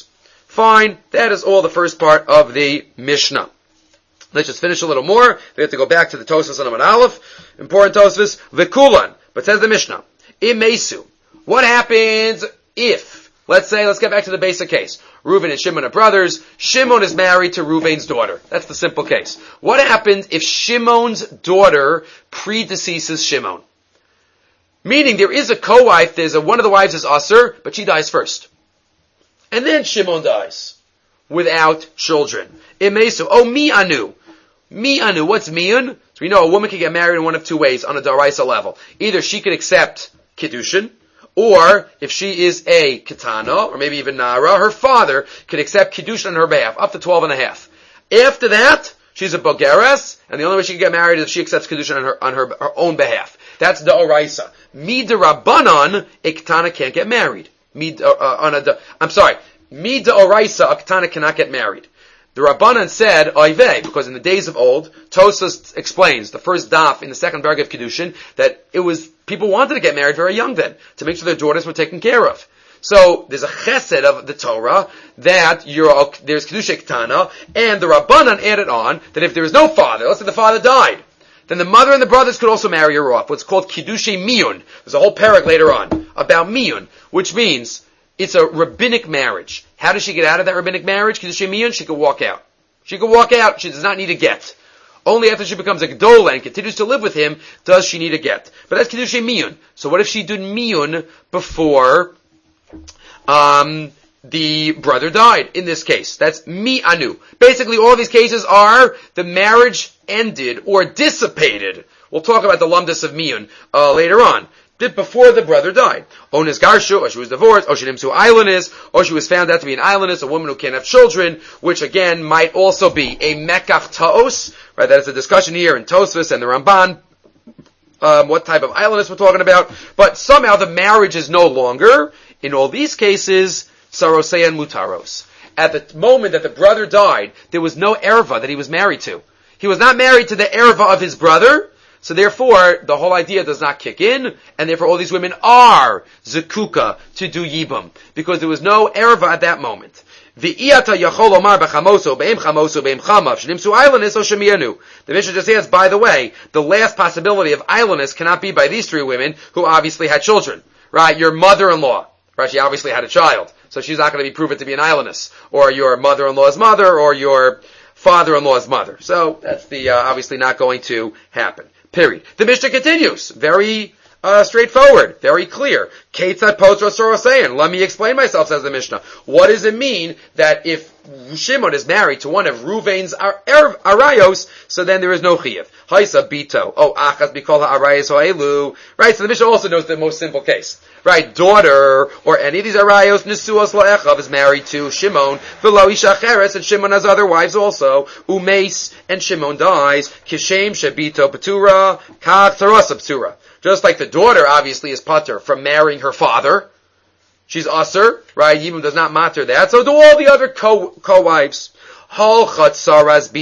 Fine, that is all the first part of the Mishnah. Let's just finish a little more. We have to go back to the Tosfos on Amud Aleph. Important Tosfos. V'kulan. But says the Mishnah. Imesu. What happens if, let's say, let's get back to the basic case. Reuven and Shimon are brothers. Shimon is married to Reuven's daughter. That's the simple case. What happens if Shimon's daughter predeceases Shimon? Meaning there is a co-wife, there's a, one of the wives is Aser, but she dies first. And then Shimon dies. Without children. Imesu. Oh, mi anu. Mi anu. What's mi'un? So we know a woman can get married in one of two ways on a daraisa level. Either she could accept kiddushin, or if she is a katana, or maybe even nara, her father could accept kiddushin on her behalf, up to twelve and a half. After that, she's a bogeres, and the only way she can get married is if she accepts kiddushin on her on her, her own behalf. That's daraisa. Mi derabanan, a katana can't get married. Mi uh, on a, I'm sorry. Mi da'oraisa, a katana cannot get married. The Rabbanan said, oiveh, because in the days of old, Tosfos explains, the first daf in the second paragraph of Kiddushin, that it was, people wanted to get married very young then, to make sure their daughters were taken care of. So, there's a chesed of the Torah, that you're, there's Kiddushin Ketana, and the Rabbanan added on, that if there is no father, let's say the father died, then the mother and the brothers could also marry her off, what's called Kiddushin Miyun. There's a whole parak later on, about Miyun, which means, it's a rabbinic marriage. How does she get out of that rabbinic marriage? Kiddushin Miyun, she could walk out. She could walk out. She does not need a get. Only after she becomes a Gdola and continues to live with him does she need a get. But that's Kiddushin Miyun. So what if she did Miyun before um, the brother died? In this case, that's Mi Anu. Basically, all these cases are the marriage ended or dissipated. We'll talk about the lumdus of Miyun uh, later on. Did before the brother died. Onis Garshu, or she was divorced, or she nimsu islandess, or she was found out to be an islandess, a woman who can't have children, which again might also be a mekach ta'os, right? That is a discussion here in Tosfos and the Ramban, um, what type of islandess we're talking about. But somehow the marriage is no longer, in all these cases, sarosei and mutaros. At the moment that the brother died, there was no erva that he was married to. He was not married to the erva of his brother, so therefore, the whole idea does not kick in, and therefore all these women are zekuka to do yibum, because there was no erva at that moment. The Mishnah just says, by the way, the last possibility of islandess cannot be by these three women who obviously had children. Right? Your mother-in-law, right? She obviously had a child, so she's not going to be proven to be an islandess. Or your mother-in-law's mother, or your father-in-law's mother. So that's the uh, obviously not going to happen. Period. The Mishnah continues. Very uh, straightforward. Very clear. Ketzad potra sorosein. Let me explain myself, says the Mishnah. What does it mean that if Shimon is married to one of Ruvain's ar- ar- arayos, so then there is no chiyuv? Haisa bito. Oh, achas bikol ha'arayos ha'elu. Right, so the Mishnah also knows the most simple case. Right, daughter, or any of these arayos, nesuos la'echav, is married to Shimon, v'lo isha cheres, and Shimon has other wives also, umeis, and Shimon dies, kishem shebito patura, kach tarasa patura. Just like the daughter, obviously, is pater from marrying her father, she's aser, right, Yibum does not matter that, so do all the other co- co-wives. Let's say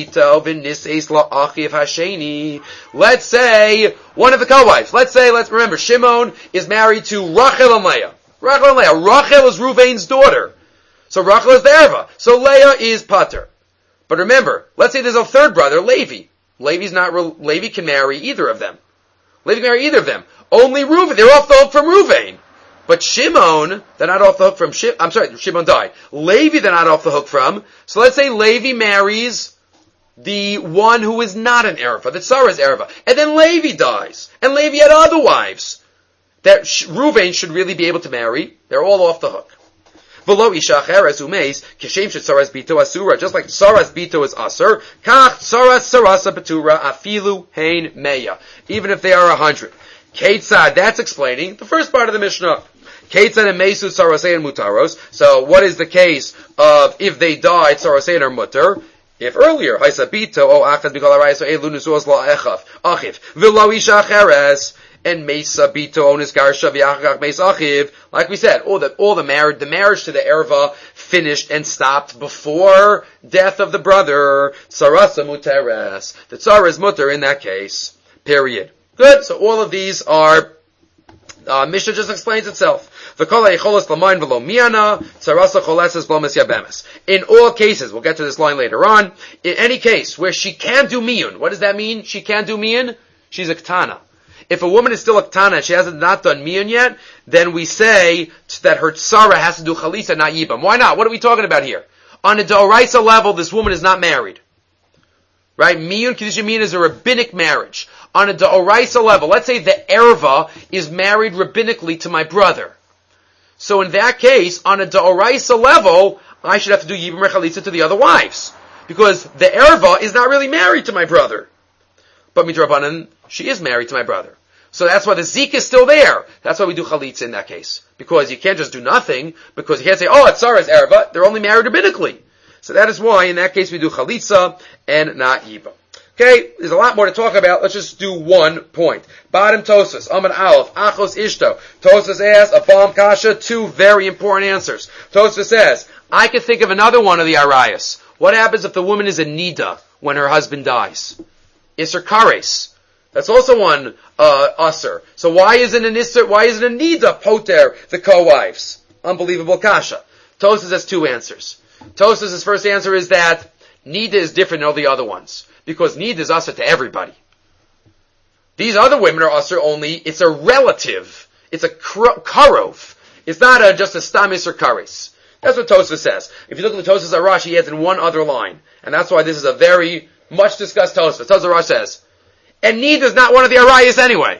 one of the co-wives. Let's say, let's remember, Shimon is married to Rachel and Leah. Rachel and Leah. Rachel is Ruvain's daughter. So Rachel is the erva. So Leah is pater. But remember, let's say there's a third brother, Levi. Levi's not, Levi can marry either of them. Levi can marry either of them. Only Reuven. They're off the hook from Ruvain. But Shimon, they're not off the hook from Shimon. I'm sorry, Shimon died. Levi, they're not off the hook from. So let's say Levi marries the one who is not an erva, the Sarah's erva. And then Levi dies. And Levi had other wives that Reuven should really be able to marry. They're all off the hook. V'lo isha cheres umeis, kishem she'tzaras bito asura. Just like tzaras bito is asur, kach tzaras sarasa betura afilu hein meya. Even if they are a hundred. Ketzad, that's explaining the first part of the Mishnah. Ketzad and Mesu Sarosei and Mutaros. So what is the case of if they died, Sarosei or Mutar? If earlier, Haisabito, O Achaz Bikal Arayas, O Elu Nusuos La Echav, Achiv, V'lo Isha Cheres, and Mesa Bito, Onis Garsha, V'achach Mes Achiv. Like we said, all the, all the marriage, the marriage to the Erva finished and stopped before death of the brother, Sarasa Muteres. The Tsar is Mutar in that case. Period. Good. So all of these are Uh, Mishnah just explains itself. In all cases, we'll get to this line later on, in any case where she can do miyun, what does that mean? She can do miyun? She's a ketana. If a woman is still a ketana and she hasn't not done miyun yet, then we say that her tsara has to do chalitza, not yibam. Why not? What are we talking about here? On a d'oraisa level, this woman is not married. Right? Miyun, Kiddush Miyun is a rabbinic marriage. On a d'oraisa level, let's say the erva is married rabbinically to my brother. So in that case, on a d'oraisa level, I should have to do yibam or chalitza to the other wives. Because the erva is not really married to my brother. But midrabanan, she is married to my brother. So that's why the zik is still there. That's why we do chalitza in that case. Because you can't just do nothing, because you can't say, oh, it's Sarah's erva, they're only married rabbinically. So that is why, in that case, we do chalitza and not yibam. Okay, there's a lot more to talk about. Let's just do one point. Bottom Tosas, Amad Aleph, Achos Ishto. Tosas asks a bomb kasha, two very important answers. Tosas says, I can think of another one of the arayas. What happens if the woman is a nida when her husband dies? Isser kares. That's also one uh, usser. So why isn't an isser? Why isn't a nida poter the co-wives? Unbelievable kasha. Tosas has two answers. Tosas' first answer is that nida is different than all the other ones. Because nida is usher to everybody. These other women are usher only, it's a relative. It's a karov. It's not a, just a stamis or kares. That's what Tosas says. If you look at the Tosas Arash, he adds in one other line. And that's why this is a very much discussed Tosas. Tosas Arash says, and nida is not one of the arayas anyway.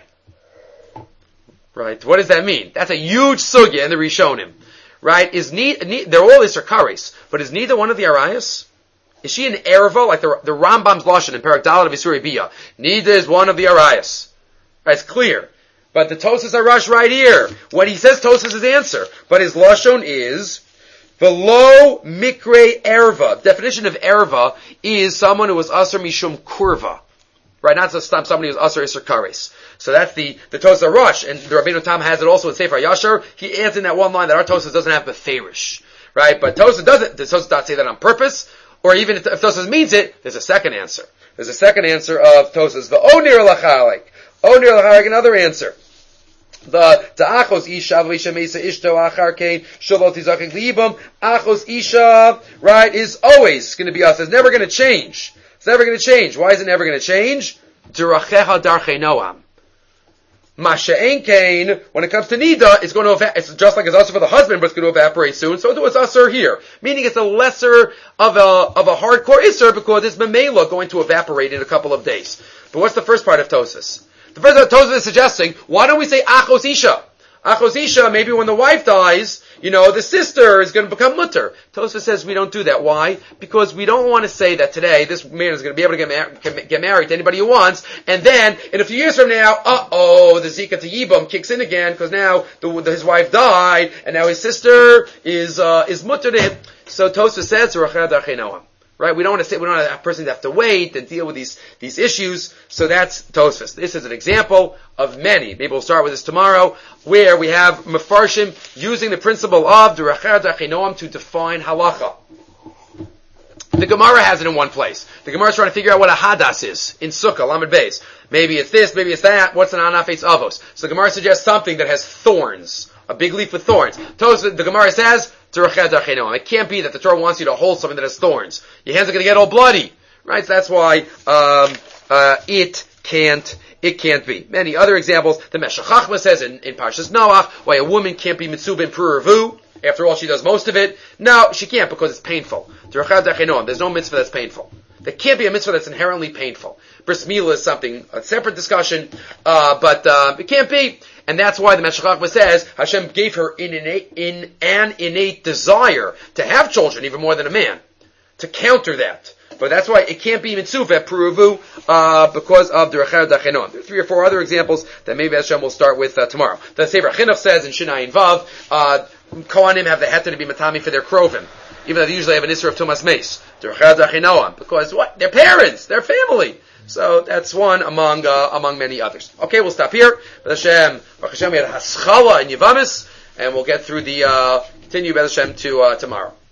Right? What does that mean? That's a huge sugya in the Rishonim. Right? Is nida, they're all Isser kares, but is nida one of the arayas? Is she an erva, like the, the Rambam's Lashon in Perek Dalet of Isurei Biyah? Nida is one of the arayas. That's clear. But the Tosas Arash right here, when he says Tosas' his answer, but his Lashon is, V'lo mikre erva. Definition of erva is someone who was asr mishum kurva. Right? Not just somebody who's asr isser kares. So that's the, the Tosas Arash. And the Rabbeinu Tam has it also in Sefer Yashar. He adds in that one line that our Tosas doesn't have beferish. Right? But Tosas doesn't, does Tosas not say that on purpose? Or even if, if Tosas means it, there's a second answer. There's a second answer of Tosas. The onir lachalik. Onir lachalik, another answer. The ta'achos isha v'isha mesa ishto achar kein shalot izachik liibam. Achos isha, right, is always going to be us. It's never going to change. It's never going to change. Why is it never going to change? Derachecha darchei noam. Masha'en kain, when it comes to nida, it's going to eva- it's just like it's usher for the husband, but it's going to evaporate soon. So it's usher here, meaning it's a lesser of a of a hardcore isser because it's memela going to evaporate in a couple of days. But what's the first part of Tosas? The first part of Tosas is suggesting, why don't we say achos isha? Achos isha, maybe when the wife dies, you know, the sister is going to become mutter. Tosas says we don't do that. Why? Because we don't want to say that today this man is going to be able to get, mar- get married to anybody he wants, and then in a few years from now, uh-oh, the zika to yibam kicks in again because now the, the, his wife died, and now his sister is uh, is mutter to him. So Tosas says, right? We don't want to say, we don't want a person to have to wait and deal with these, these issues. So that's Tosfos. This is an example of many. Maybe we'll start with this tomorrow, where we have Mefarshim using the principle of Derechad Achinoam to define halacha. The Gemara has it in one place. The Gemara is trying to figure out what a hadas is in Sukkah, Lamed Beis. Maybe it's this, maybe it's that. What's an anafetz avos? So the Gemara suggests something that has thorns. A big leaf with thorns. Tosfos, the Gemara says, it can't be that the Torah wants you to hold something that has thorns. Your hands are going to get all bloody, right? So that's why um, uh, it can't. It can't be. Many other examples. The Meshech Chachma says in, in Parshas Noach why a woman can't be mitzubah in Puravu. After all, she does most of it. No, she can't because it's painful. There's no mitzvah that's painful. There can't be a mitzvah that's inherently painful. Bris Milah is something, a separate discussion, uh, but uh, it can't be. And that's why the Meshech Chachma says Hashem gave her in, innate, in an innate desire to have children, even more than a man, to counter that. But that's why it can't be mitzvah pruvu uh, because of the Recher Dachenon. There are three or four other examples that maybe Hashem will start with uh, tomorrow. The Sefer Chinuch says in Shinayin Vav, uh, Kohanim have the heter to be matami for their krovim, even though they usually have an isser of tumas meis. The Recher Dachenoam, because what? They're parents, they're family. So that's one among uh, among many others. Okay, we'll stop here. But Hashem, Hashem, we had a haschala in Yavamis, and we'll get through the uh, continue Bez Hashem to uh, tomorrow.